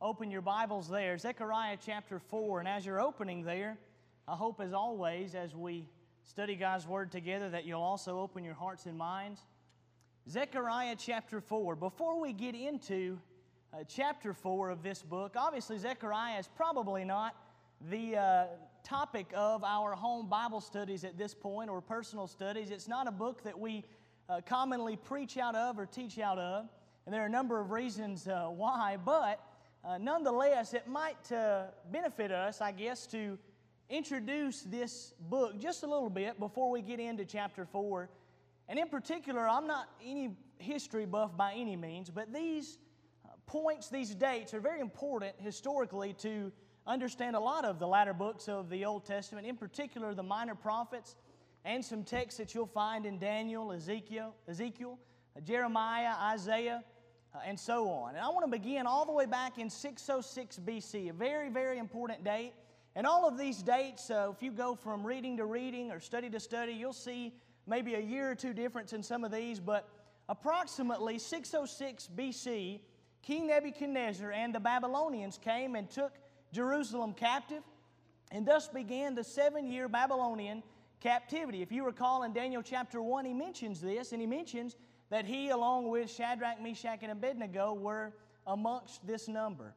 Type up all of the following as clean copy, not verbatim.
open your Bibles there, Zechariah chapter 4. And as you're opening there, I hope as always, as we study God's Word together, that you'll also open your hearts and minds. Zechariah chapter 4. Before we get into chapter 4 of this book, obviously Zechariah is probably not the topic of our home Bible studies at this point, or personal studies. It's not a book that we commonly preach out of or teach out of, and there are a number of reasons why, but nonetheless, it might benefit us, I guess, to introduce this book just a little bit before we get into chapter 4. And in particular, I'm not any history buff by any means, but these points, these dates are very important historically to understand a lot of the latter books of the Old Testament, in particular the minor prophets and some texts that you'll find in Daniel, Ezekiel, Jeremiah, Isaiah, and so on. And I want to begin all the way back in 606 BC, a very, very important date. And all of these dates, if you go from reading to reading or study to study, you'll see maybe a year or two difference in some of these, but approximately 606 BC, King Nebuchadnezzar and the Babylonians came and took Jerusalem captive, and thus began the 7-year Babylonian captivity. If you recall in Daniel chapter 1, he mentions this, and he mentions that he, along with Shadrach, Meshach, and Abednego, were amongst this number.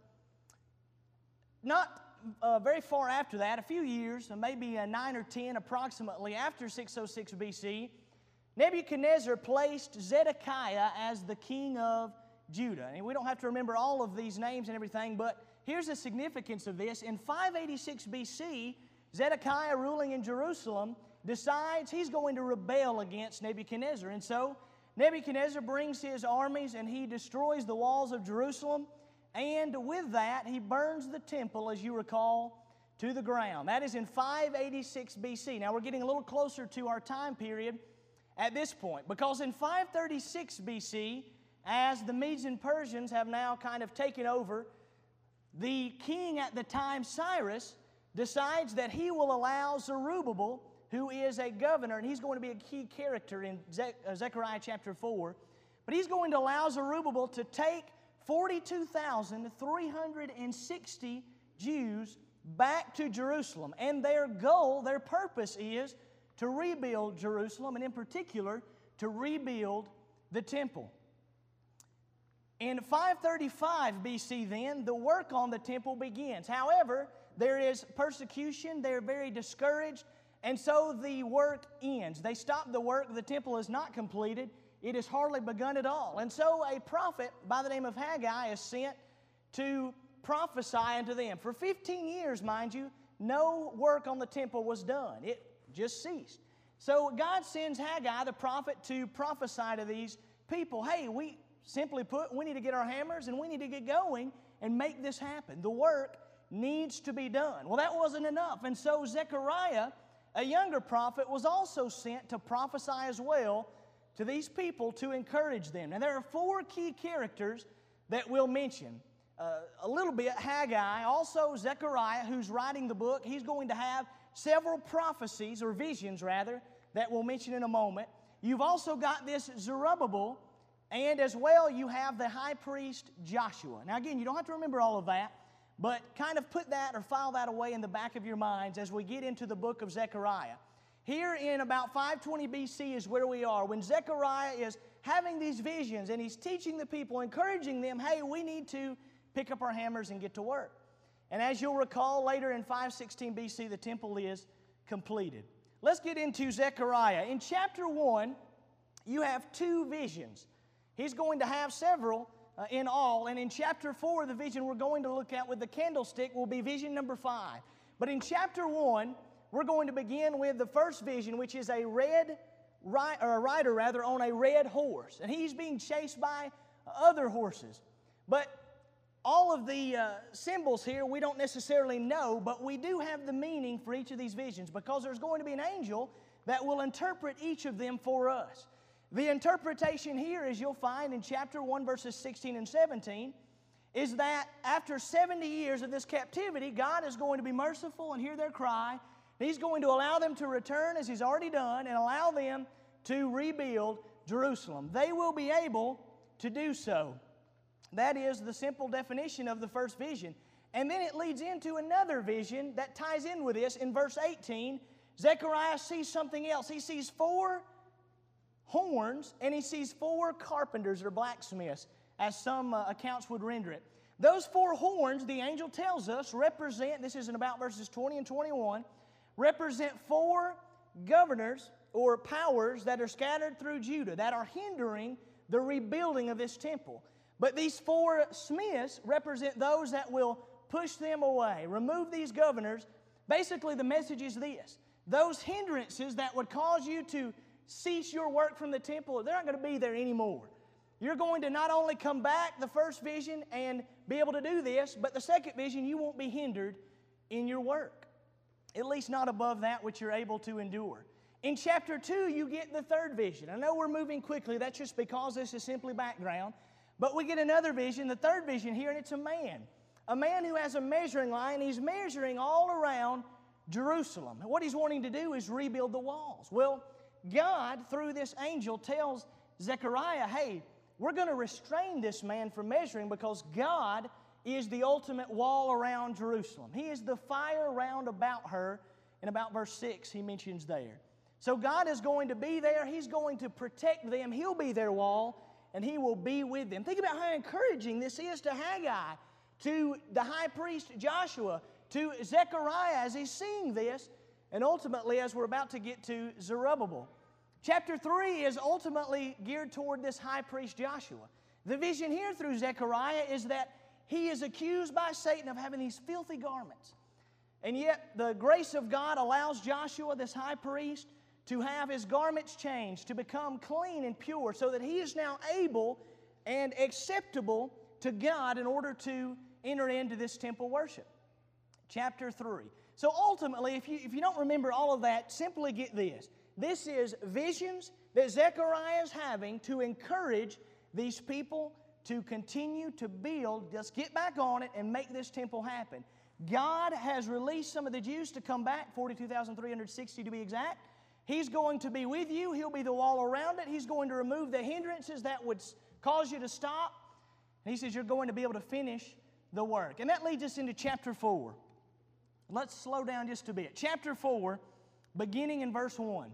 Not very far after that, a few years, maybe 9 or 10 approximately after 606 BC, Nebuchadnezzar placed Zedekiah as the king of Judah. And we don't have to remember all of these names and everything, but here's the significance of this. In 586 BC, Zedekiah, ruling in Jerusalem, decides he's going to rebel against Nebuchadnezzar. And so Nebuchadnezzar brings his armies and he destroys the walls of Jerusalem. And with that, he burns the temple, as you recall, to the ground. That is in 586 BC. Now we're getting a little closer to our time period at this point, because in 536 BC, as the Medes and Persians have now kind of taken over, the king at the time, Cyrus, decides that he will allow Zerubbabel, who is a governor, and he's going to be a key character in Zechariah chapter 4, but he's going to allow Zerubbabel to take 42,360 Jews back to Jerusalem. And their goal, their purpose is to rebuild Jerusalem, and in particular, to rebuild the temple. In 535 BC then, the work on the temple begins. However, there is persecution, they're very discouraged, and so the work ends. They stop the work, the temple is not completed, it is hardly begun at all. And so a prophet by the name of Haggai is sent to prophesy unto them. For 15 years, mind you, no work on the temple was done. It just ceased. So God sends Haggai, the prophet, to prophesy to these people. Hey, simply put, we need to get our hammers and we need to get going and make this happen. The work needs to be done. Well, that wasn't enough. And so Zechariah, a younger prophet, was also sent to prophesy as well to these people to encourage them. Now, there are 4 key characters that we'll mention. A little bit, Haggai, also Zechariah, who's writing the book. He's going to have several prophecies, or visions rather, that we'll mention in a moment. You've also got this Zerubbabel, and as well you have the high priest Joshua. Now again, you don't have to remember all of that, but kind of put that or file that away in the back of your minds as we get into the book of Zechariah. Here in about 520 BC is where we are, when Zechariah is having these visions and he's teaching the people, encouraging them, hey, we need to pick up our hammers and get to work. And as you'll recall, later in 516 BC, the temple is completed. Let's get into Zechariah. In chapter 1, you have 2 visions. He's going to have several in all, and in chapter 4, the vision we're going to look at with the candlestick will be vision number 5. But in chapter 1, we're going to begin with the first vision, which is a rider on a red horse. And he's being chased by other horses. But all of the symbols here we don't necessarily know, but we do have the meaning for each of these visions, because there's going to be an angel that will interpret each of them for us. The interpretation here, as you'll find in chapter 1, verses 16 and 17, is that after 70 years of this captivity, God is going to be merciful and hear their cry. He's going to allow them to return, as He's already done, and allow them to rebuild Jerusalem. They will be able to do so. That is the simple definition of the first vision. And then it leads into another vision that ties in with this. In verse 18, Zechariah sees something else. He sees 4 horns, and he sees 4 carpenters or blacksmiths, as some accounts would render it. Those 4 horns, the angel tells us, represent, this is in about verses 20 and 21, represent 4 governors or powers that are scattered through Judah, that are hindering the rebuilding of this temple. But these 4 smiths represent those that will push them away, remove these governors. Basically, the message is this: those hindrances that would cause you to cease your work from the temple, they're not going to be there anymore. You're going to not only come back, the first vision, and be able to do this, but the second vision, you won't be hindered in your work, at least not above that which you're able to endure. In chapter 2, you get the third vision. I know we're moving quickly. That's just because this is simply background. But we get another vision, the third vision here, and it's a man who has a measuring line. He's measuring all around Jerusalem. And what he's wanting to do is rebuild the walls. Well, God, through this angel, tells Zechariah, hey, we're going to restrain this man from measuring because God is the ultimate wall around Jerusalem. He is the fire round about her. In about verse 6, he mentions there. So God is going to be there. He's going to protect them. He'll be their wall, and He will be with them. Think about how encouraging this is to Haggai, to the high priest Joshua, to Zechariah as he's seeing this, and ultimately as we're about to get to Zerubbabel. Chapter 3 is ultimately geared toward this high priest Joshua. The vision here through Zechariah is that he is accused by Satan of having these filthy garments. And yet the grace of God allows Joshua, this high priest, to have his garments changed, to become clean and pure, so that he is now able and acceptable to God in order to enter into this temple worship. Chapter 3. So ultimately, if you don't remember all of that, simply get this. This is visions that Zechariah is having to encourage these people to continue to build, just get back on it and make this temple happen. God has released some of the Jews to come back, 42,360 to be exact. He's going to be with you. He'll be the wall around it. He's going to remove the hindrances that would cause you to stop. And He says you're going to be able to finish the work. And that leads us into chapter 4. Let's slow down just a bit. Chapter 4, beginning in verse 1.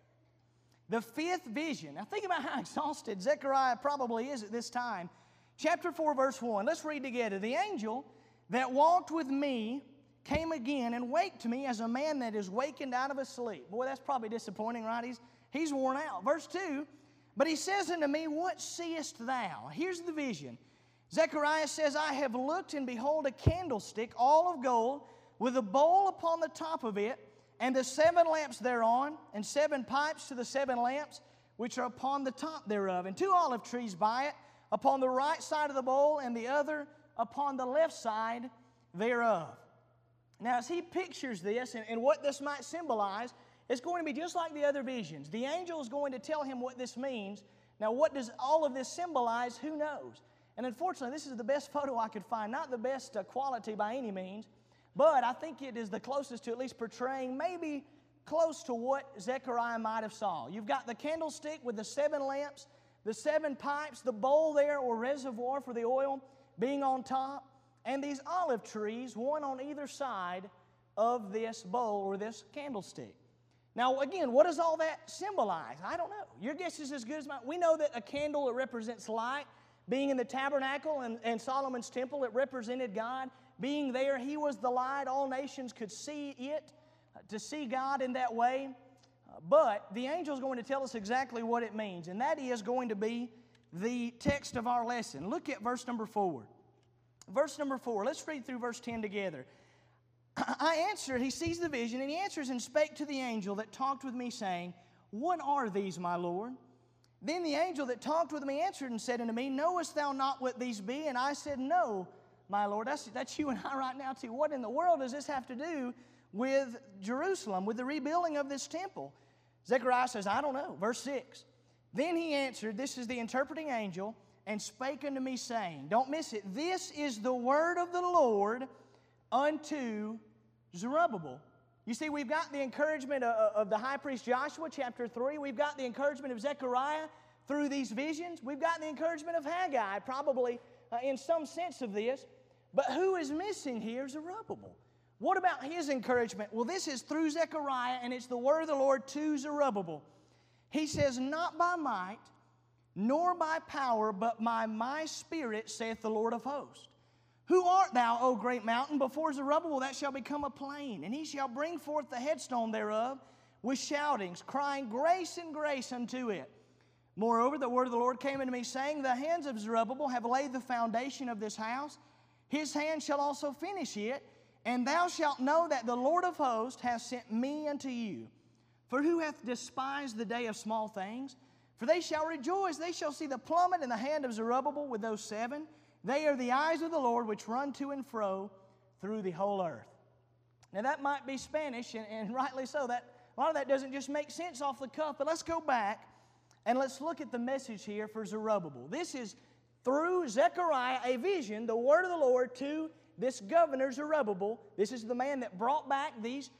The 5th vision. Now think about how exhausted Zechariah probably is at this time. Chapter 4, verse 1. Let's read together. The angel that walked with me came again and waked me as a man that is wakened out of a sleep. Boy, that's probably disappointing, right? He's worn out. Verse 2, but he says unto me, what seest thou? Here's the vision. Zechariah says, I have looked, and behold a candlestick, all of gold, with a bowl upon the top of it, and the 7 lamps thereon, and 7 pipes to the 7 lamps, which are upon the top thereof, and 2 olive trees by it, upon the right side of the bowl, and the other upon the left side thereof. Now, as he pictures this and what this might symbolize, it's going to be just like the other visions. The angel is going to tell him what this means. Now, what does all of this symbolize? Who knows? And unfortunately, this is the best photo I could find. Not the best quality by any means, but I think it is the closest to at least portraying maybe close to what Zechariah might have saw. You've got the candlestick with the 7 lamps, the 7 pipes, the bowl there or reservoir for the oil being on top, and these olive trees, one on either side of this bowl or this candlestick. Now, again, what does all that symbolize? I don't know. Your guess is as good as mine. We know that a candle, it represents light. Being in the tabernacle and Solomon's temple, it represented God. Being there, He was the light. All nations could see it, to see God in that way. But the angel is going to tell us exactly what it means, and that is going to be the text of our lesson. Look at verse number 4. Verse number 4, let's read through verse 10 together. I answered, he sees the vision, and he answers and spake to the angel that talked with me, saying, what are these, my Lord? Then the angel that talked with me answered and said unto me, knowest thou not what these be? And I said, no, my Lord. That's you and I right now too. What in the world does this have to do with Jerusalem, with the rebuilding of this temple? Zechariah says, I don't know. Verse 6, then he answered, this is the interpreting angel, and spake unto me, saying, don't miss it, this is the word of the Lord unto Zerubbabel. You see, we've got the encouragement of the high priest Joshua, chapter 3. We've got the encouragement of Zechariah through these visions. We've got the encouragement of Haggai, probably in some sense of this. But who is missing here? Zerubbabel. What about his encouragement? Well, this is through Zechariah, and it's the word of the Lord to Zerubbabel. He says, "Not by might, nor by power, but by my Spirit, saith the Lord of hosts. Who art thou, O great mountain? Before Zerubbabel that shall become a plain, and he shall bring forth the headstone thereof with shoutings, crying, Grace and grace unto it. Moreover, the word of the Lord came unto me, saying, The hands of Zerubbabel have laid the foundation of this house. His hand shall also finish it, and thou shalt know that the Lord of hosts hath sent me unto you. For who hath despised the day of small things? For they shall rejoice, they shall see the plummet in the hand of Zerubbabel with those 7. They are the eyes of the Lord which run to and fro through the whole earth." Now that might be Spanish, and rightly so. A lot of that doesn't just make sense off the cuff, but let's go back and let's look at the message here for Zerubbabel. This is through Zechariah, a vision, the word of the Lord to this governor Zerubbabel. This is the man that brought back these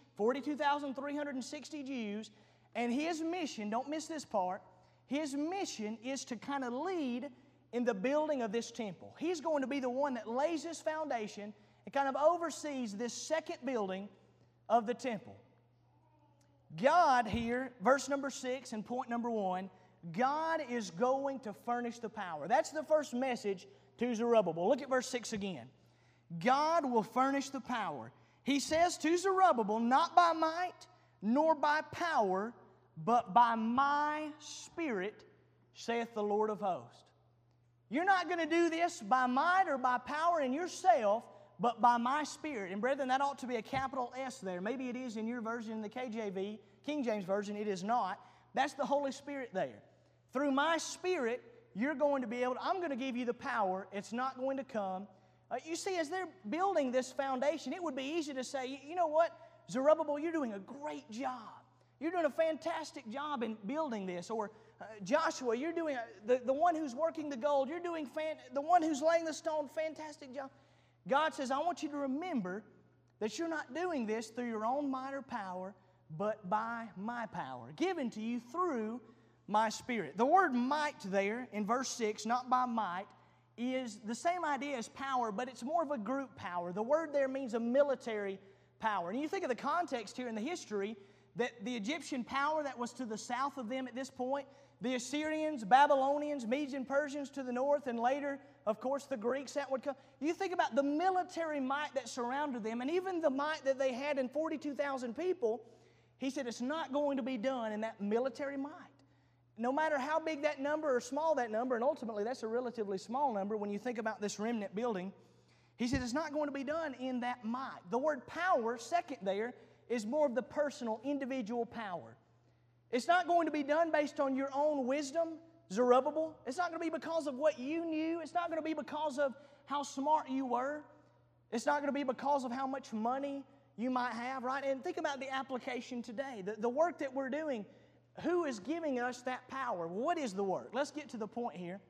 42,360 Jews, and his mission, don't miss this part, his mission is to kind of lead in the building of this temple. He's going to be the one that lays this foundation and kind of oversees this second building of the temple. God here, verse number 6 and point number 1, God is going to furnish the power. That's the first message to Zerubbabel. Look at verse 6 again. God will furnish the power. He says to Zerubbabel, "Not by might, nor by power, but by my Spirit, saith the Lord of hosts." You're not going to do this by might or by power in yourself, but by my Spirit. And brethren, that ought to be a capital S there. Maybe it is in your version, in the KJV, King James Version, it is not. That's the Holy Spirit there. Through my Spirit, you're going to be able to, I'm going to give you the power. It's not going to come. You see, as they're building this foundation, it would be easy to say, you know what, Zerubbabel, you're doing a great job. You're doing a fantastic job in building this. Or Joshua, you're doing, the one who's working the gold, you're doing, the one who's laying the stone, fantastic job. God says, I want you to remember that you're not doing this through your own might or power, but by my power, given to you through my Spirit. The word might there in verse 6, not by might, is the same idea as power, but it's more of a group power. The word there means a military power. And you think of the context here in the history, that the Egyptian power that was to the south of them at this point, the Assyrians, Babylonians, Medes and Persians to the north, and later, of course, the Greeks that would come. You think about the military might that surrounded them, and even the might that they had in 42,000 people. He said it's not going to be done in that military might. No matter how big that number or small that number, and ultimately that's a relatively small number when you think about this remnant building, he said it's not going to be done in that might. The word power, second there, is more of the personal, individual power. It's not going to be done based on your own wisdom, Zerubbabel. It's not going to be because of what you knew. It's not going to be because of how smart you were. It's not going to be because of how much money you might have, right? And think about the application today. The work that we're doing, who is giving us that power? What is the work? Let's get to the point here.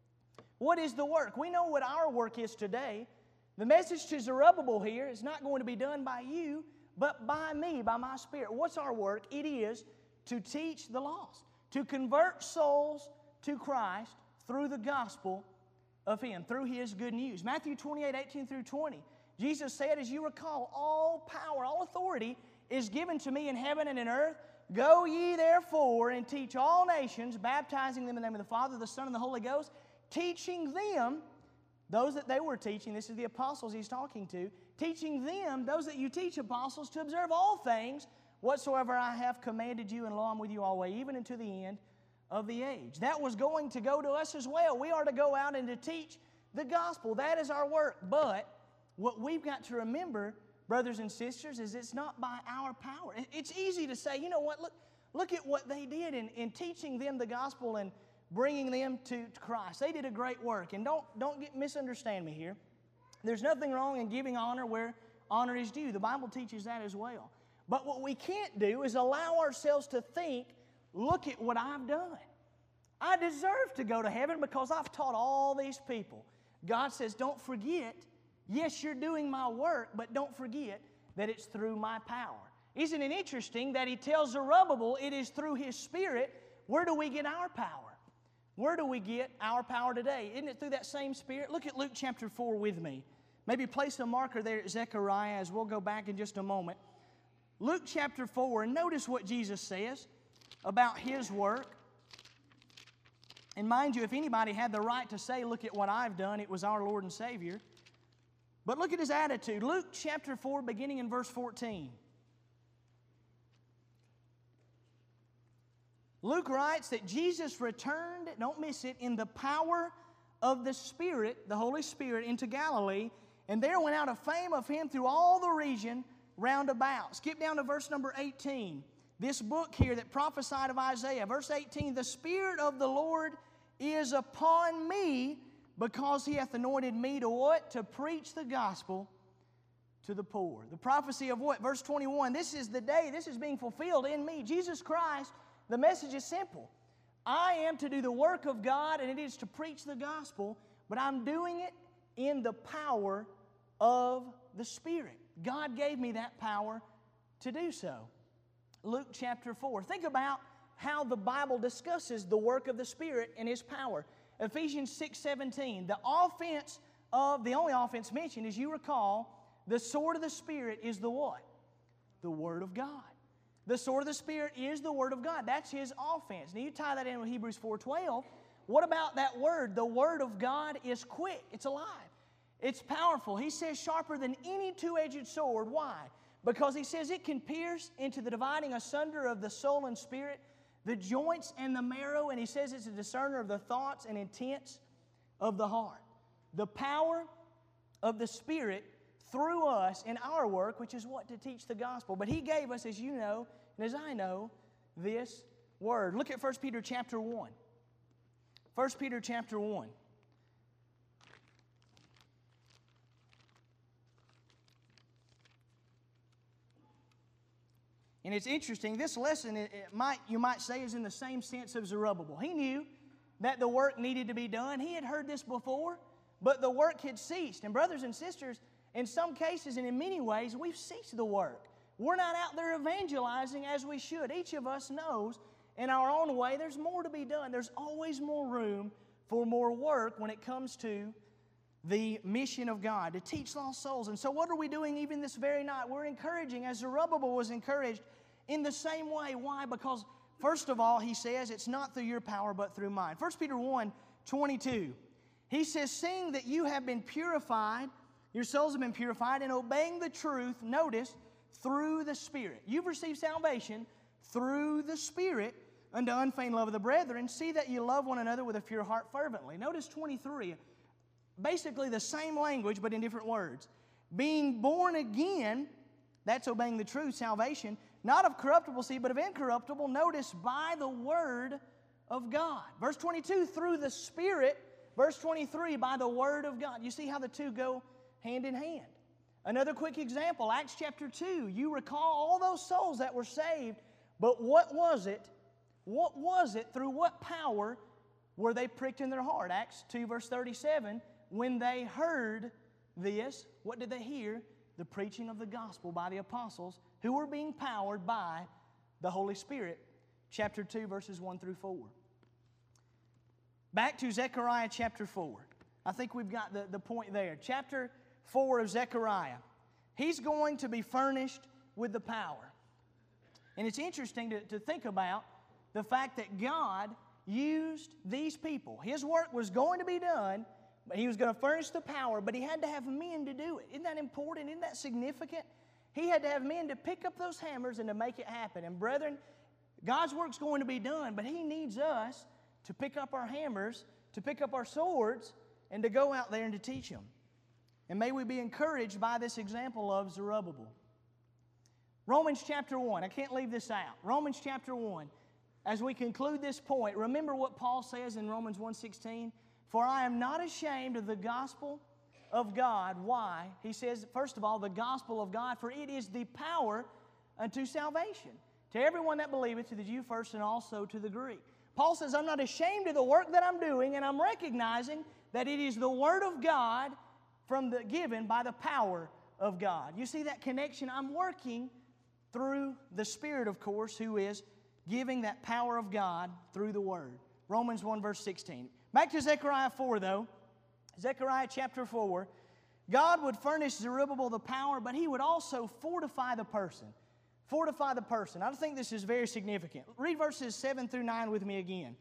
What is the work? We know what our work is today. The message to Zerubbabel here is not going to be done by you, but by me, by my Spirit. What's our work? It is to teach the lost, to convert souls to Christ through the gospel of Him, through His good news. Matthew 28:18 through 20. Jesus said, as you recall, all power, all authority is given to me in heaven and in earth. Go ye therefore and teach all nations, baptizing them in the name of the Father, the Son, and the Holy Ghost, teaching them, those that they were teaching, this is the apostles He's talking to, teaching them, those that you teach apostles, to observe all things whatsoever I have commanded you, and lo, I'm with you always, even unto the end of the age. That was going to go to us as well. We are to go out and to teach the gospel. That is our work. But what we've got to remember, brothers and sisters, is it's not by our power. It's easy to say, you know what, look at what they did in teaching them the gospel and bringing them to Christ. They did a great work. And don't misunderstand me here. There's nothing wrong in giving honor where honor is due. The Bible teaches that as well. But what we can't do is allow ourselves to think, look at what I've done. I deserve to go to heaven because I've taught all these people. God says, don't forget, yes, you're doing my work, but don't forget that it's through my power. Isn't it interesting that He tells Zerubbabel it is through His Spirit? Where do we get our power? Where do we get our power today? Isn't it through that same Spirit? Look at Luke chapter 4 with me. Maybe place a marker there at Zechariah as we'll go back in just a moment. Luke chapter 4, and notice what Jesus says about His work. And mind you, if anybody had the right to say, look at what I've done, it was our Lord and Savior. But look at His attitude. Luke chapter 4, beginning in verse 14. Luke writes that Jesus returned, don't miss it, in the power of the Spirit, the Holy Spirit, into Galilee, and there went out a fame of Him through all the region round about. Skip down to verse number 18. This book here that prophesied of Isaiah, verse 18, the Spirit of the Lord is upon me, because He hath anointed me to what? To preach the gospel to the poor. The prophecy of what? Verse 21, this is the day, this is being fulfilled in me. Jesus Christ, the message is simple. I am to do the work of God, and it is to preach the gospel, but I'm doing it in the power of the Spirit. God gave me that power to do so. Luke chapter 4. Think about how the Bible discusses the work of the Spirit and His power. Ephesians 6:17. The only offense mentioned, as you recall, the sword of the Spirit is the what? The Word of God. The sword of the Spirit is the Word of God. That's His offense. Now you tie that in with Hebrews 4:12. What about that Word? The Word of God is quick. It's alive. It's powerful. He says sharper than any two-edged sword. Why? Because He says it can pierce into the dividing asunder of the soul and spirit, the joints and the marrow, and He says it's a discerner of the thoughts and intents of the heart. The power of the Spirit through us in our work, which is what? To teach the gospel. But He gave us, as you know, and as I know, this Word. Look at 1 Peter chapter 1. 1 Peter chapter 1. And it's interesting, this lesson, you might say, is in the same sense of Zerubbabel. He knew that the work needed to be done. He had heard this before, but the work had ceased. And brothers and sisters, in some cases and in many ways, we've ceased the work. We're not out there evangelizing as we should. Each of us knows in our own way there's more to be done. There's always more room for more work when it comes to the mission of God, to teach lost souls. And so what are we doing even this very night? We're encouraging, as Zerubbabel was encouraged, in the same way. Why? Because, first of all, he says, it's not through your power, but through mine. 1 Peter 1:22, he says, seeing that you have been purified, your souls have been purified, in obeying the truth, notice, through the Spirit. You've received salvation through the Spirit unto unfeigned love of the brethren. See that you love one another with a pure heart fervently. Notice 23, basically the same language, but in different words. Being born again, that's obeying the truth, salvation, not of corruptible seed, but of incorruptible, notice, by the Word of God. Verse 22, through the Spirit. Verse 23, by the Word of God. You see how the two go hand in hand. Another quick example, Acts chapter 2. You recall all those souls that were saved, but what was it? What was it? Through what power were they pricked in their heart? Acts 2 verse 37, when they heard this, what did they hear? The preaching of the gospel by the apostles, who were being powered by the Holy Spirit. Chapter 2, verses 1 through 4. Back to Zechariah chapter 4. I think we've got the point there. Chapter 4 of Zechariah. He's going to be furnished with the power. And it's interesting to think about the fact that God used these people. His work was going to be done, but He was going to furnish the power, but He had to have men to do it. Isn't that important? Isn't that significant? He had to have men to pick up those hammers and to make it happen. And brethren, God's work's going to be done, but He needs us to pick up our hammers, to pick up our swords, and to go out there and to teach them. And may we be encouraged by this example of Zerubbabel. Romans chapter 1. I can't leave this out. Romans chapter 1. As we conclude this point, remember what Paul says in Romans 1:16? For I am not ashamed of the gospel of God. Why? He says, first of all, the gospel of God, for it is the power unto salvation, to everyone that believeth, to the Jew first and also to the Greek. Paul says, I'm not ashamed of the work that I'm doing, and I'm recognizing that it is the Word of God given by the power of God. You see that connection? I'm working through the Spirit, of course, who is giving that power of God through the Word. Romans 1, verse 16. Back to Zechariah 4, though. Zechariah chapter 4. God would furnish Zerubbabel the power, but He would also fortify the person. Fortify the person. I think this is very significant. Read verses 7 through 9 with me again.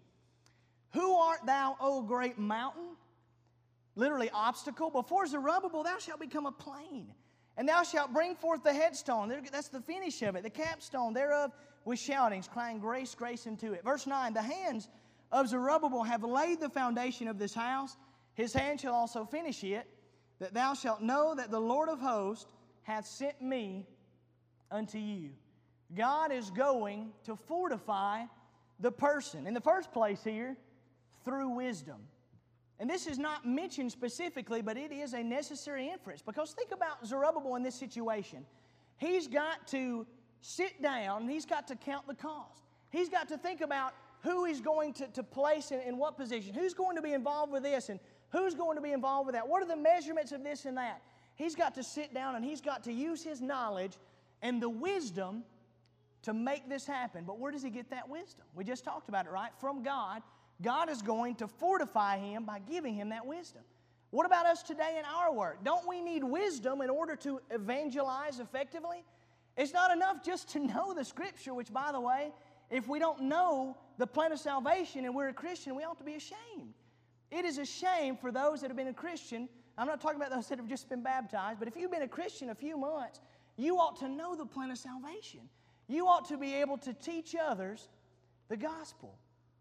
Who art thou, O great mountain? Literally obstacle. Before Zerubbabel thou shalt become a plain. And thou shalt bring forth the headstone. That's the finish of it. The capstone thereof with shoutings, crying, grace, grace into it. Verse 9. The hands of Zerubbabel have laid the foundation of this house. His hand shall also finish it. That thou shalt know that the Lord of hosts hath sent me unto you. God is going to fortify the person. In the first place here, through wisdom. And this is not mentioned specifically, but it is a necessary inference. Because think about Zerubbabel in this situation. He's got to sit down and he's got to count the cost. He's got to think about who he's going to place in what position. Who's going to be involved with this and who's going to be involved with that? What are the measurements of this and that? He's got to sit down and he's got to use his knowledge and the wisdom to make this happen. But where does he get that wisdom? We just talked about it, right? From God. God is going to fortify him by giving him that wisdom. What about us today in our work? Don't we need wisdom in order to evangelize effectively? It's not enough just to know the Scripture, which, by the way, if we don't know the plan of salvation and we're a Christian, we ought to be ashamed. It is a shame for those that have been a Christian. I'm not talking about those that have just been baptized, but if you've been a Christian a few months, you ought to know the plan of salvation. You ought to be able to teach others the gospel.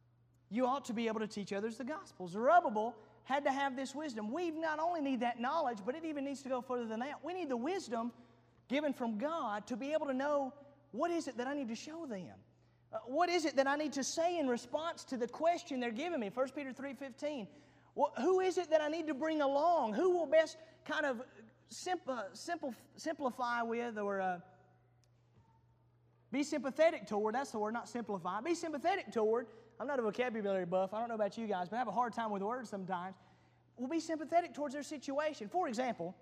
You ought to be able to teach others the gospel. Zerubbabel had to have this wisdom. We not only need that knowledge, but it even needs to go further than that. We need the wisdom given from God to be able to know what is it that I need to show them. What is it that I need to say in response to the question they're giving me? 1 Peter 3:15. Who is it that I need to bring along? Who will best kind of simplify with or be sympathetic toward? That's the word, not simplify. Be sympathetic toward. I'm not a vocabulary buff. I don't know about you guys, but I have a hard time with words sometimes. We'll be sympathetic towards their situation. For example,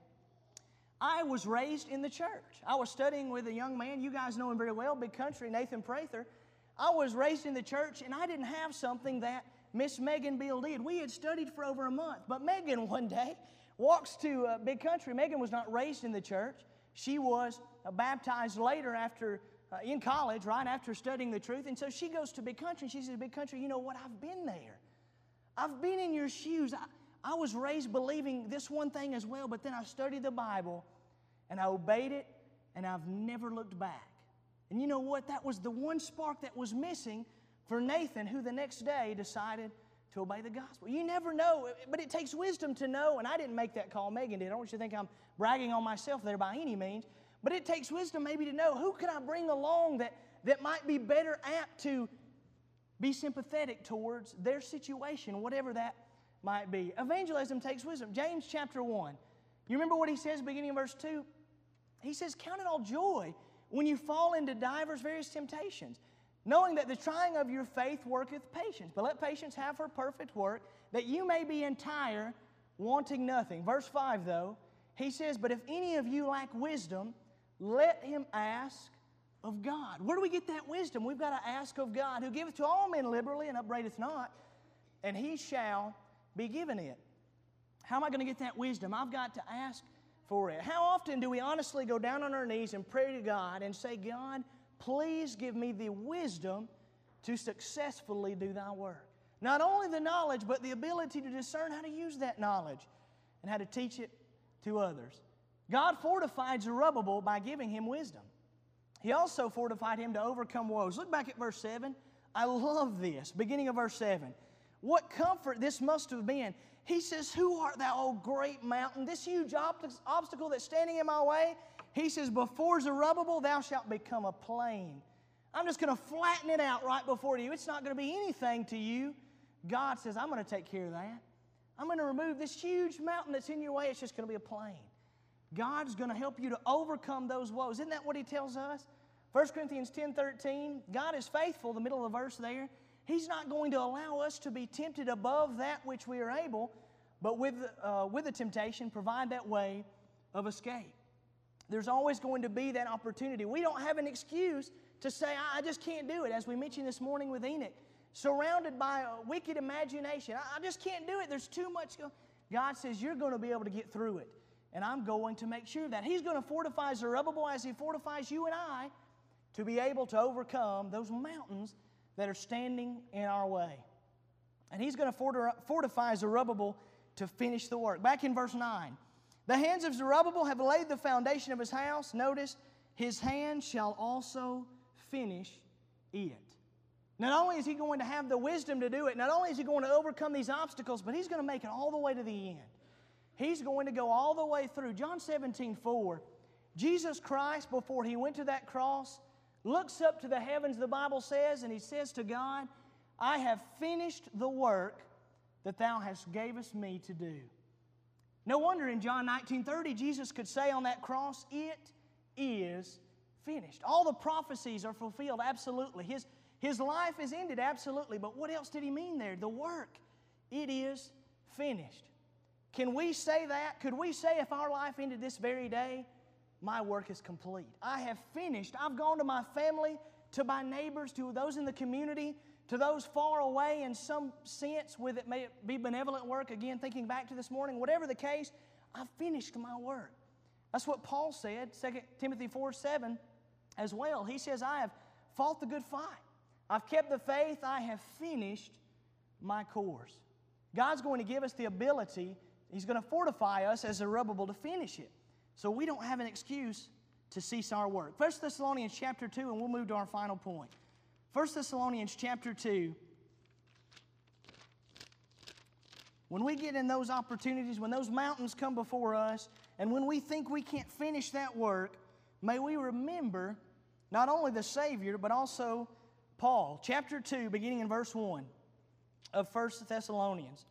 I was raised in the church. I was studying with a young man. You guys know him very well, Big Country, Nathan Prather. I was raised in the church, and I didn't have something that Miss Megan Beal did. We had studied for over a month, but Megan one day walks to Big Country. Megan was not raised in the church. She was baptized later after in college, right after studying the truth. And so she goes to Big Country, and she says, Big Country, you know what? I've been there. I've been in your shoes. I was raised believing this one thing as well, but then I studied the Bible, and I obeyed it, and I've never looked back. And you know what? That was the one spark that was missing for Nathan, who the next day decided to obey the gospel. You never know, but it takes wisdom to know, and I didn't make that call, Megan did. I don't want you to think I'm bragging on myself there by any means, but it takes wisdom maybe to know who can I bring along that might be better apt to be sympathetic towards their situation, whatever that might be. Evangelism takes wisdom. James chapter 1. You remember what he says beginning in verse 2? He says, count it all joy when you fall into divers various temptations, knowing that the trying of your faith worketh patience. But let patience have her perfect work, that you may be entire, wanting nothing. Verse 5, though, he says, but if any of you lack wisdom, let him ask of God. Where do we get that wisdom? We've got to ask of God, who giveth to all men liberally and upbraideth not, and he shall be given it. How am I going to get that wisdom? I've got to ask for it. How often do we honestly go down on our knees and pray to God and say, God, please give me the wisdom to successfully do thy work? Not only the knowledge, but the ability to discern how to use that knowledge and how to teach it to others. God fortified Zerubbabel by giving him wisdom. He also fortified him to overcome woes. Look back at verse 7. I love this. Beginning of verse 7. What comfort this must have been. He says, who art thou, O great mountain? This huge obstacle that's standing in my way. He says, before Zerubbabel, thou shalt become a plain. I'm just going to flatten it out right before you. It's not going to be anything to you. God says, I'm going to take care of that. I'm going to remove this huge mountain that's in your way. It's just going to be a plain. God's going to help you to overcome those woes. Isn't that what he tells us? 1 Corinthians 10:13, God is faithful, the middle of the verse there. He's not going to allow us to be tempted above that which we are able, but with the temptation, provide that way of escape. There's always going to be that opportunity. We don't have an excuse to say, I just can't do it. As we mentioned this morning with Enoch, surrounded by a wicked imagination. I just can't do it. There's too much. God says, you're going to be able to get through it. And I'm going to make sure that He's going to fortify Zerubbabel as He fortifies you and I to be able to overcome those mountains that are standing in our way. And He's going to fortify Zerubbabel to finish the work. Back in verse 9. The hands of Zerubbabel have laid the foundation of his house. Notice, his hand shall also finish it. Not only is he going to have the wisdom to do it, not only is he going to overcome these obstacles, but he's going to make it all the way to the end. He's going to go all the way through. John 17:4, Jesus Christ, before He went to that cross, looks up to the heavens, the Bible says, and He says to God, I have finished the work that Thou hast gavest me to do. No wonder in John 19:30, Jesus could say on that cross, it is finished. All the prophecies are fulfilled, absolutely. His life is ended, absolutely. But what else did He mean there? The work. It is finished. Can we say that? Could we say if our life ended this very day, my work is complete? I have finished. I've gone to my family, to my neighbors, to those in the community, to those far away in some sense, with it may be benevolent work, again, thinking back to this morning, whatever the case, I've finished my work. That's what Paul said, 2 Timothy 4:7 as well. He says, I have fought the good fight. I've kept the faith. I have finished my course. God's going to give us the ability. He's going to fortify us as Zerubbabel to finish it. So we don't have an excuse to cease our work. 1 Thessalonians chapter 2, and we'll move to our final point. 1 Thessalonians chapter 2. When we get in those opportunities, when those mountains come before us, and when we think we can't finish that work, may we remember not only the Savior, but also Paul. Chapter 2, beginning in verse 1 of 1 Thessalonians.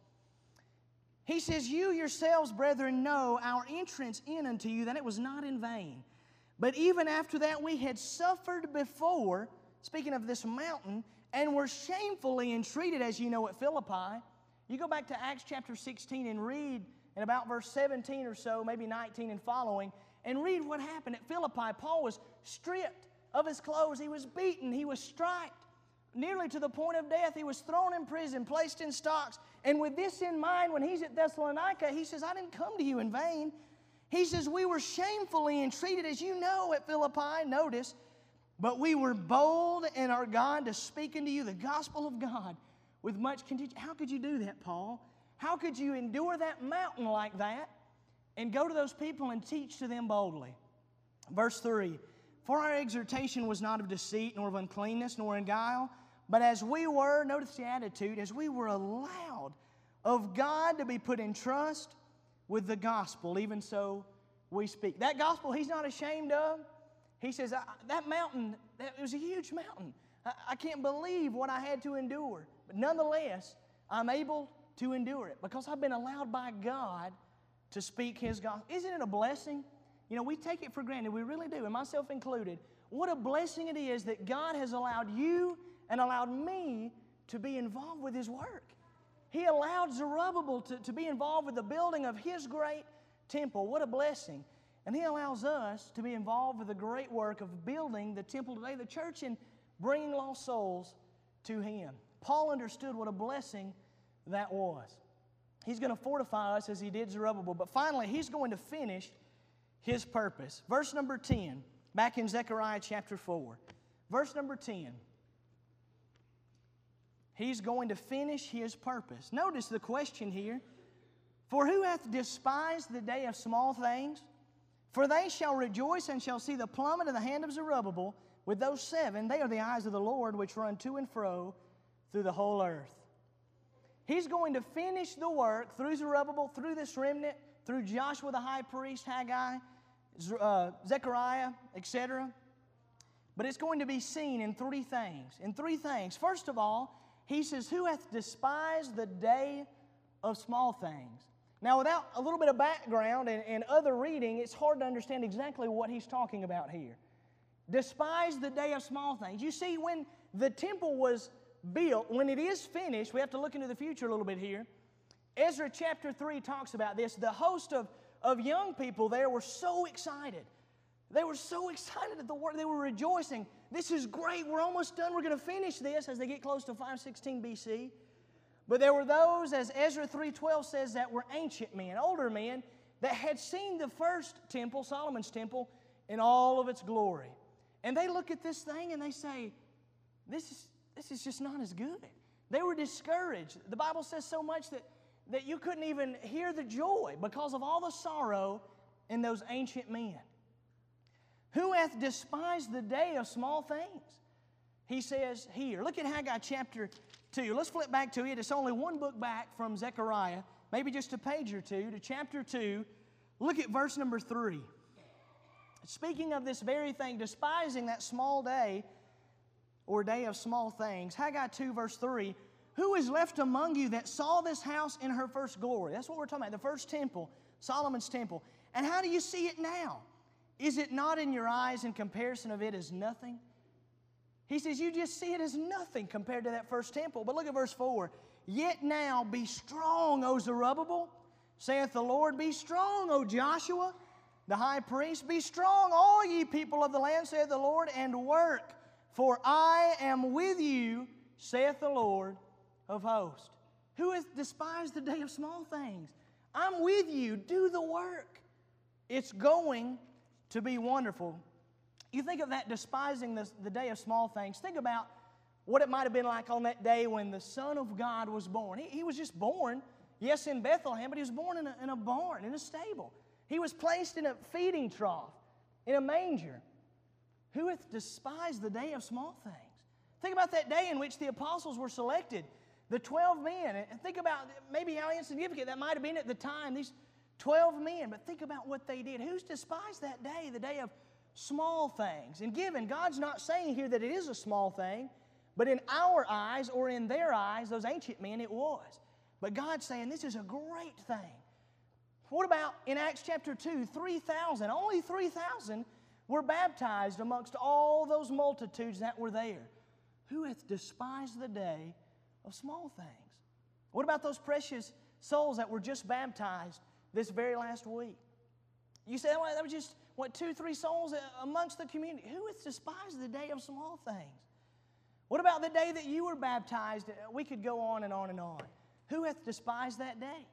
He says, you yourselves, brethren, know our entrance in unto you, that it was not in vain. But even after that we had suffered before, speaking of this mountain, and were shamefully entreated, as you know, at Philippi. You go back to Acts chapter 16 and read in about verse 17 or so, maybe 19 and following, and read what happened at Philippi. Paul was stripped of his clothes. He was beaten. He was striped, nearly to the point of death. He was thrown in prison, placed in stocks. And with this in mind, when he's at Thessalonica, he says, I didn't come to you in vain. He says, we were shamefully entreated, as you know, at Philippi. Notice, but we were bold in our God to speak unto you the gospel of God with much contention. How could you do that, Paul? How could you endure that mountain like that and go to those people and teach to them boldly? Verse 3, for our exhortation was not of deceit, nor of uncleanness, nor in guile, but as we were, notice the attitude, as we were allowed of God to be put in trust with the gospel, even so we speak. That gospel He's not ashamed of. He says, that mountain, it was a huge mountain. I can't believe what I had to endure. But nonetheless, I'm able to endure it because I've been allowed by God to speak His gospel. Isn't it a blessing? You know, we take it for granted. We really do, and myself included. What a blessing it is that God has allowed you and allowed me to be involved with His work. He allowed Zerubbabel to be involved with the building of His great temple. What a blessing. And He allows us to be involved with the great work of building the temple today, the church, and bringing lost souls to Him. Paul understood what a blessing that was. He's going to fortify us as he did Zerubbabel, but finally He's going to finish His purpose. Verse number 10, back in Zechariah chapter 4. Verse number 10. He's going to finish His purpose. Notice the question here. For who hath despised the day of small things? For they shall rejoice and shall see the plummet of the hand of Zerubbabel with those 7. They are the eyes of the Lord which run to and fro through the whole earth. He's going to finish the work through Zerubbabel, through this remnant, through Joshua the high priest, Haggai, Zechariah, etc. But it's going to be seen in 3 things. In 3 things. First of all, He says, who hath despised the day of small things? Now, without a little bit of background and other reading, it's hard to understand exactly what he's talking about here. Despise the day of small things. You see, when the temple was built, when it is finished, we have to look into the future a little bit here. Ezra chapter 3 talks about this. The host of young people there were so excited. They were so excited at the work. They were rejoicing. This is great. We're almost done. We're going to finish this as they get close to 516 BC. But there were those, as Ezra 3:12 says, that were ancient men, older men, that had seen the first temple, Solomon's temple, in all of its glory. And they look at this thing and they say, this is just not as good. They were discouraged. The Bible says so much that you couldn't even hear the joy because of all the sorrow in those ancient men. Who hath despised the day of small things? He says here. Look at Haggai chapter 2. Let's flip back to it. It's only one book back from Zechariah, maybe just a page or two, to chapter 2. Look at verse number 3. Speaking of this very thing, despising that small day or day of small things, Haggai 2 verse 3, who is left among you that saw this house in her first glory? That's what we're talking about, the first temple, Solomon's temple. And how do you see it now? Is it not in your eyes in comparison of it as nothing? He says you just see it as nothing compared to that first temple. But look at verse 4. Yet now be strong, O Zerubbabel, saith the Lord. Be strong, O Joshua, the high priest. Be strong, all ye people of the land, saith the Lord, and work. For I am with you, saith the Lord of hosts. Who hath despised the day of small things? I'm with you. Do the work. It's going to be wonderful. You think of that despising the day of small things. Think about what it might have been like on that day when the Son of God was born. He was just born, yes, in Bethlehem, but he was born in a barn, in a stable. He was placed in a feeding trough, in a manger. Who hath despised the day of small things? Think about that day in which the apostles were selected, the 12 men. And think about maybe how insignificant that might have been at the time, these 12 men. But think about what they did. Who's despised that day, the day of small things? And given, God's not saying here that it is a small thing, but in our eyes or in their eyes, those ancient men, it was. But God's saying this is a great thing. What about in Acts chapter 2, 3,000, only 3,000 were baptized amongst all those multitudes that were there. Who hath despised the day of small things? What about those precious souls that were just baptized this very last week? You say, well, that was just, 2-3 souls amongst the community. Who hath despised the day of small things? What about the day that you were baptized? We could go on and on and on. Who hath despised that day?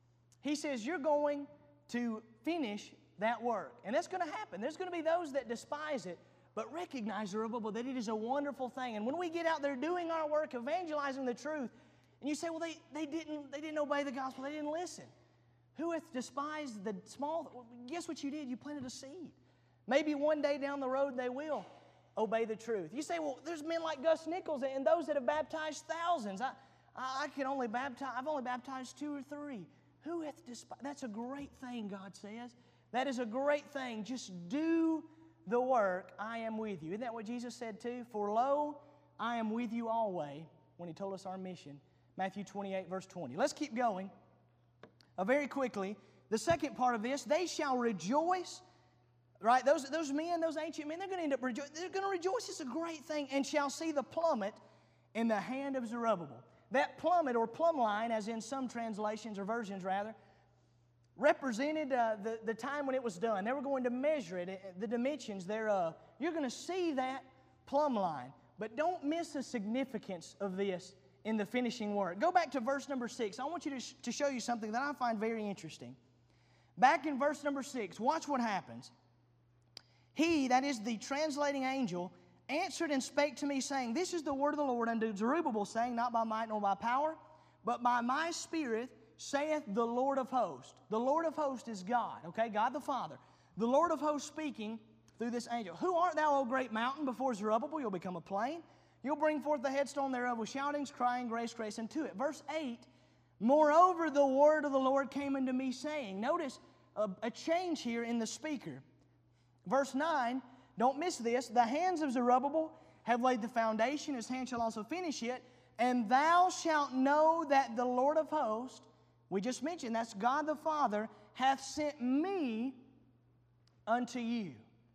He says, you're going to finish that work. And that's going to happen. There's going to be those that despise it, but recognize, Zerubbabel, that it is a wonderful thing. And when we get out there doing our work, evangelizing the truth, and you say, well, they didn't obey the gospel, they didn't listen. Who hath despised the small? Well, guess what you did? You planted a seed. Maybe one day down the road they will obey the truth. You say, well, there's men like Gus Nichols and those that have baptized thousands. I've only baptized 2 or 3. Who hath despised? That's a great thing, God says. That is a great thing. Just do the work. I am with you. Isn't that what Jesus said too? For lo, I am with you always, when He told us our mission. Matthew 28, verse 20. Let's keep going. Very quickly, the second part of this, they shall rejoice. Right? Those men, those ancient men, they're going to end up rejoicing. They're going to rejoice. It's a great thing. And shall see the plummet in the hand of Zerubbabel. That plummet or plumb line, as in some translations or versions rather, represented the time when it was done. They were going to measure it, the dimensions thereof. You're going to see that plumb line. But don't miss the significance of this in the finishing work. Go back to verse number 6. I want you to show you something that I find very interesting. Back in verse number 6, watch what happens. He, that is the translating angel, answered and spake to me, saying, This is the word of the Lord unto Zerubbabel, saying, Not by might nor by power, but by my Spirit, saith the Lord of hosts. The Lord of hosts is God, okay? God the Father. The Lord of hosts speaking through this angel. Who art thou, O great mountain? Before Zerubbabel, you'll become a plain. You'll bring forth the headstone thereof with shoutings, crying, grace, grace unto it. Verse 8, Moreover, the word of the Lord came unto me, saying. Notice a change here in the speaker. Verse 9, don't miss this. The hands of Zerubbabel have laid the foundation. His hand shall also finish it. And thou shalt know that the Lord of hosts, we just mentioned, that's God the Father, hath sent me unto you.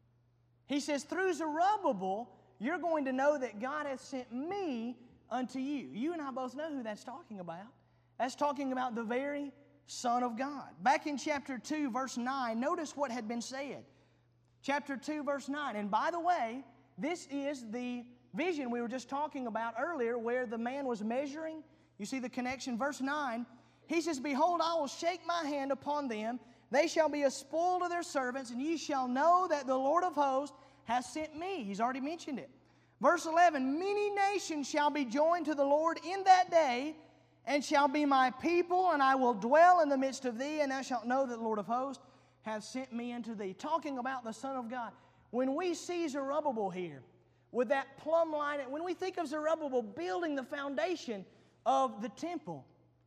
He says, through Zerubbabel, you're going to know that God hath sent me unto you. You and I both know who that's talking about. That's talking about the very Son of God. Back in chapter 2, verse 9, notice what had been said. chapter 2, verse 9. And by the way, this is the vision we were just talking about earlier where the man was measuring. You see the connection. Verse 9, he says, Behold, I will shake my hand upon them. They shall be a spoil to their servants, and ye shall know that the Lord of hosts hath sent me. He's already mentioned it. Verse 11, Many nations shall be joined to the Lord in that day, and shall be my people, and I will dwell in the midst of thee, and thou shalt know that the Lord of hosts hath sent me unto thee. Talking about the Son of God. When we see Zerubbabel here, with that plumb line, when we think of Zerubbabel building the foundation of the temple,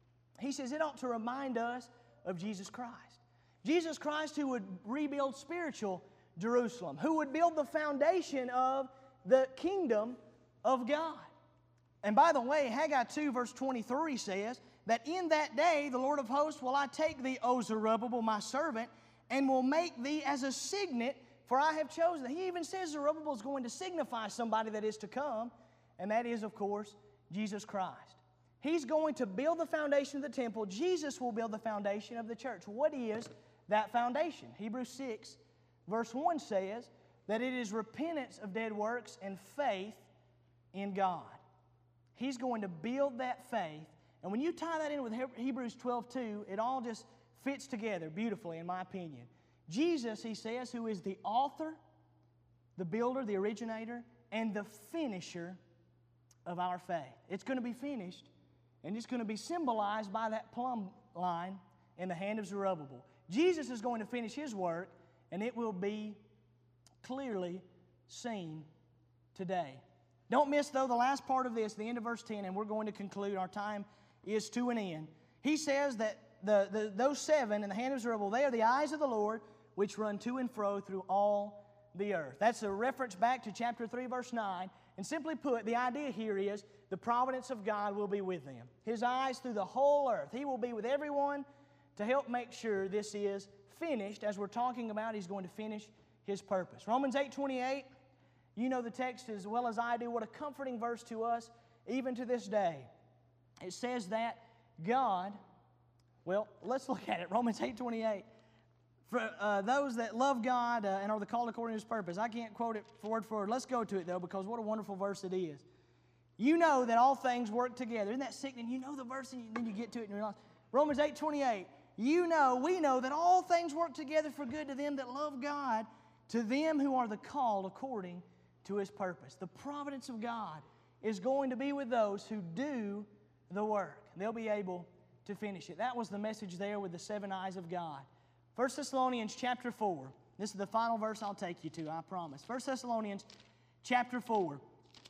he says it ought to remind us of Jesus Christ. Jesus Christ who would rebuild spiritual Jerusalem, who would build the foundation of the kingdom of God. And by the way, Haggai 2 verse 23 says that in that day the Lord of hosts will I take thee, O Zerubbabel, my servant, and will make thee as a signet, for I have chosen thee. He even says Zerubbabel is going to signify somebody that is to come, and that is, of course, Jesus Christ. He's going to build the foundation of the temple. Jesus will build the foundation of the church. What is that foundation? Hebrews 6 verse 1 says that it is repentance of dead works and faith in God. He's going to build that faith. And when you tie that in with Hebrews 12:2, it all just fits together beautifully, in my opinion. Jesus, he says, who is the author, the builder, the originator, and the finisher of our faith. It's going to be finished, and it's going to be symbolized by that plumb line in the hand of Zerubbabel. Jesus is going to finish His work, and it will be clearly seen today. Don't miss, though, the last part of this, the end of verse 10, and we're going to conclude. Our time is to an end. He says that those seven in the hand of Zerubbabel, they are the eyes of the Lord, which run to and fro through all the earth. That's a reference back to chapter 3, verse 9. And simply put, the idea here is the providence of God will be with them. His eyes through the whole earth. He will be with everyone to help make sure this is finished. As we're talking about, He's going to finish His purpose. Romans 8:28, you know the text as well as I do. What a comforting verse to us, even to this day. It says that God, well, let's look at it. Romans 8:28. For those that love God and are the called according to His purpose. I can't quote it word for word. Let's go to it, though, because what a wonderful verse it is. You know that all things work together. Isn't that sickening? You know the verse, and then you get to it and you realize. Romans 8:28. We know that all things work together for good to them that love God, to them who are the called according to His purpose. The providence of God is going to be with those who do the work. They'll be able to finish it. That was the message there with the seven eyes of God. 1 Thessalonians chapter 4. This is the final verse I'll take you to, I promise. 1 Thessalonians chapter 4.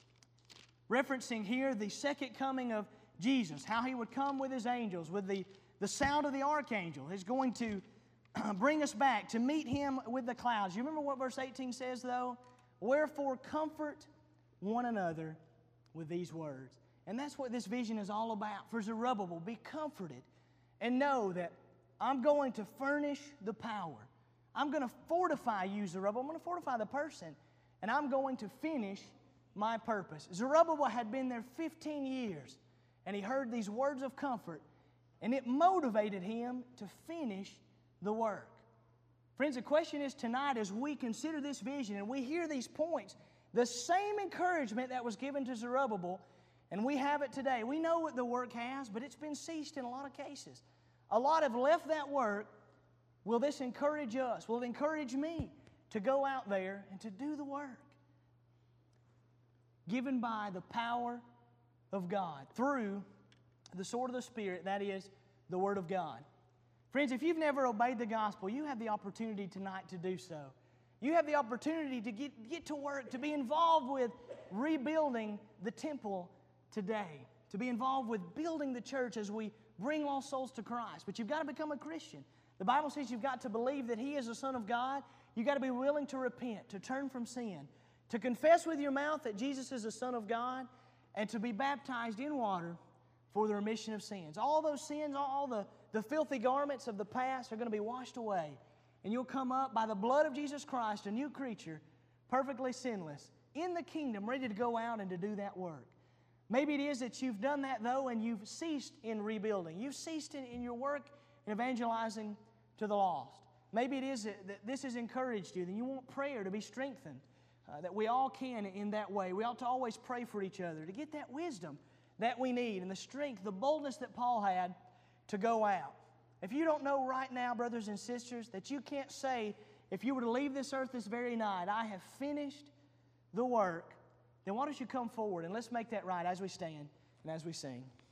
Referencing here the second coming of Jesus, how He would come with His angels, with the sound of the archangel. He's going to bring us back to meet Him with the clouds. You remember what verse 18 says, though? Wherefore comfort one another with these words. And that's what this vision is all about. For Zerubbabel, be comforted and know that I'm going to furnish the power. I'm going to fortify you, Zerubbabel. I'm going to fortify the person, and I'm going to finish my purpose. Zerubbabel had been there 15 years, and he heard these words of comfort, and it motivated him to finish the work. Friends, the question is tonight, as we consider this vision and we hear these points, the same encouragement that was given to Zerubbabel, and we have it today. We know what the work has, but it's been ceased in a lot of cases. A lot have left that work. Will this encourage us? Will it encourage me to go out there and to do the work? Given by the power of God through the sword of the Spirit, that is the Word of God. Friends, if you've never obeyed the gospel, you have the opportunity tonight to do so. You have the opportunity to get to work, to be involved with rebuilding the temple today, to be involved with building the church as we bring lost souls to Christ. But you've got to become a Christian. The Bible says you've got to believe that He is the Son of God. You've got to be willing to repent, to turn from sin, to confess with your mouth that Jesus is the Son of God, and to be baptized in water for the remission of sins. All those sins, all the filthy garments of the past are going to be washed away. And you'll come up by the blood of Jesus Christ, a new creature, perfectly sinless, in the kingdom, ready to go out and to do that work. Maybe it is that you've done that, though, and you've ceased in rebuilding. You've ceased in your work in evangelizing to the lost. maybe it is that this has encouraged you, then you want prayer to be strengthened, that we all can in that way. We ought to always pray for each other to get that wisdom that we need and the strength, the boldness that Paul had to go out. If you don't know right now, brothers and sisters, that you can't say, if you were to leave this earth this very night, I have finished the work, then why don't you come forward and let's make that right as we stand and as we sing.